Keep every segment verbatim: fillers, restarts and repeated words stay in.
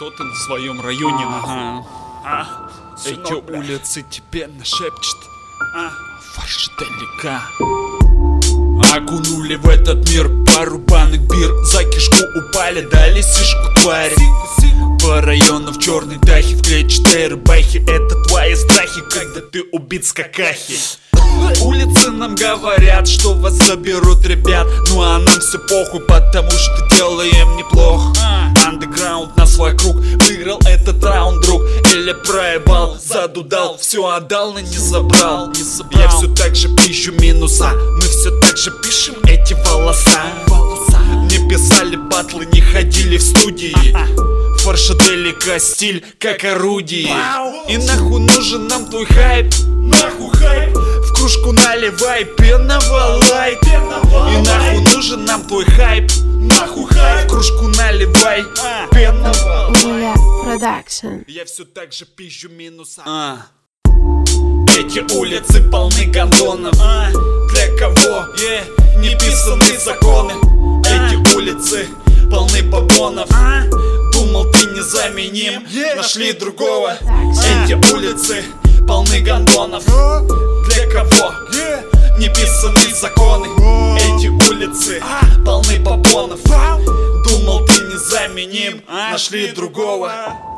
кто-то в своем районе, Ага. а, Сынок, эти бля. улицы тебе нашепчет, А. фарш далека. Окунули в этот мир пару банок бир, за кишку упали, дали сишку твари. По району в черной дахе, в клетчатой рубахе. Это твои страхи, когда ты убит с какахи. Улицы нам говорят, что вас заберут ребят, ну а нам все похуй, потому что делаем неплохо. Андеграунд на свой круг, выиграл этот раунд, друг. Или проебал, задудал, все отдал, но не забрал, не забрал. Я все так же пищу минуса, мы все так же пишем эти волоса. Не писали батлы, не ходили в студии. Фаршаделика стиль, как орудие. И нахуй нужен нам твой хайп, нахуй хайп. В кружку наливай пенного лайт. И нахуй нужен нам твой хайп, нахуй хайп. В кружку наливай пенного Нуля Продакшн. Я все так же пизжу минуса. а. Эти улицы полны гондонов, а. Для кого yeah. не писаны законы. Эти улицы полны бабонов, а. Думал ты незаменим, yeah. нашли другого. Эти улицы полны гондонов, для кого yeah. не писаны законы. Эти улицы полны бабонов, думал ты незаменим, нашли другого.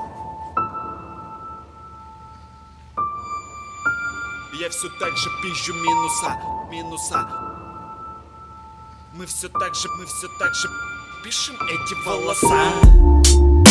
Я все так же пизжу минуса, минуса. Мы все так же, мы все так же пишем эти волоса.